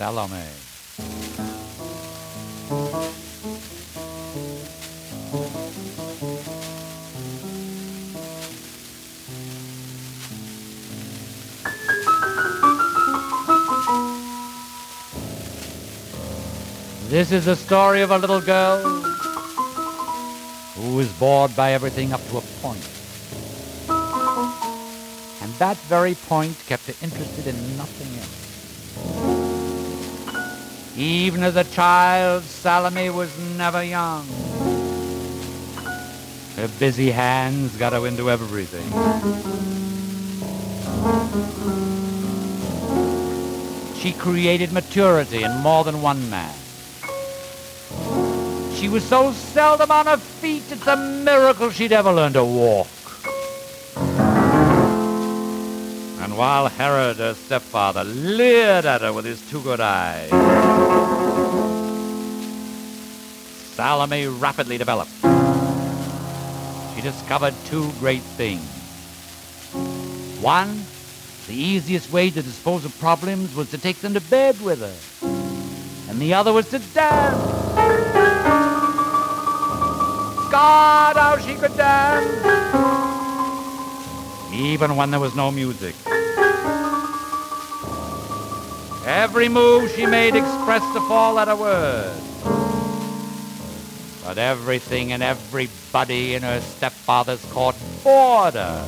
Salome. This is the story of a little girl who was bored by everything up to a point. And that very point kept her interested in nothing else. Even as a child, Salome was never young. Her busy hands got her into everything. She created maturity in more than one man. She was so seldom on her feet, it's a miracle she'd ever learned to walk. And while Herod, her stepfather, leered at her with his two good eyes, Salome rapidly developed. She discovered two great things. One, the easiest way to dispose of problems was to take them to bed with her. And the other was to dance. God, how she could dance! Even when there was no music. Every move she made expressed the four-letter word. But everything and everybody in her stepfather's court bored her.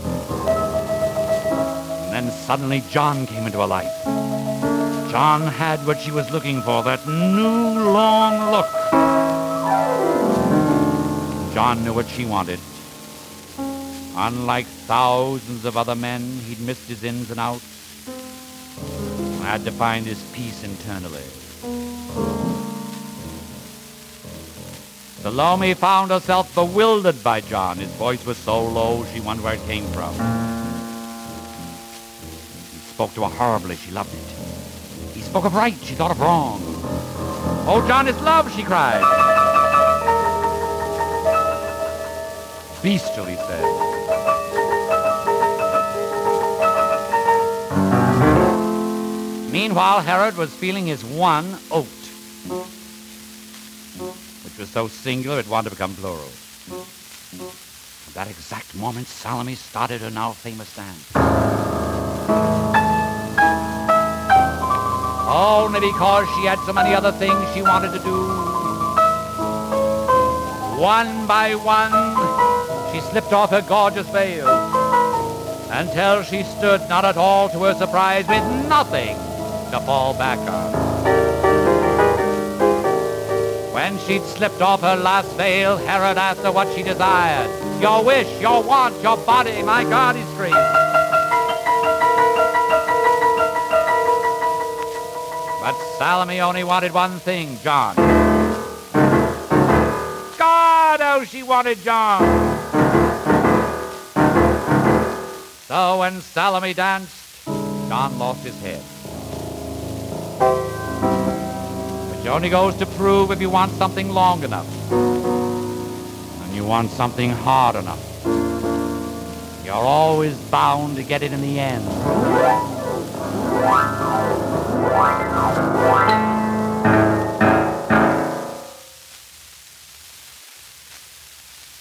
And then suddenly John came into her life. John had what she was looking for, that new long look. John knew what she wanted. Unlike thousands of other men, he'd missed his ins and outs and had to find his peace internally. Salome found herself bewildered by John. His voice was so low, she wondered where it came from. He spoke to her horribly. She loved it. He spoke of right. She thought of wrong. "Oh, John is love," she cried. "Bestial," he said. Meanwhile, Herod was feeling his one oat, which was so singular it wanted to become plural. At that exact moment, Salome started her now famous dance. Only because she had so many other things she wanted to do. One by one, she slipped off her gorgeous veil until she stood, not at all to her surprise, with nothing to fall back on. When she'd slipped off her last veil, Herod asked her what she desired. "Your wish, your want, your body, my God," he screamed. But Salome only wanted one thing, John. God, how she wanted John! So when Salome danced, John lost his head. Which only goes to prove if you want something long enough, and you want something hard enough, you're always bound to get it in the end.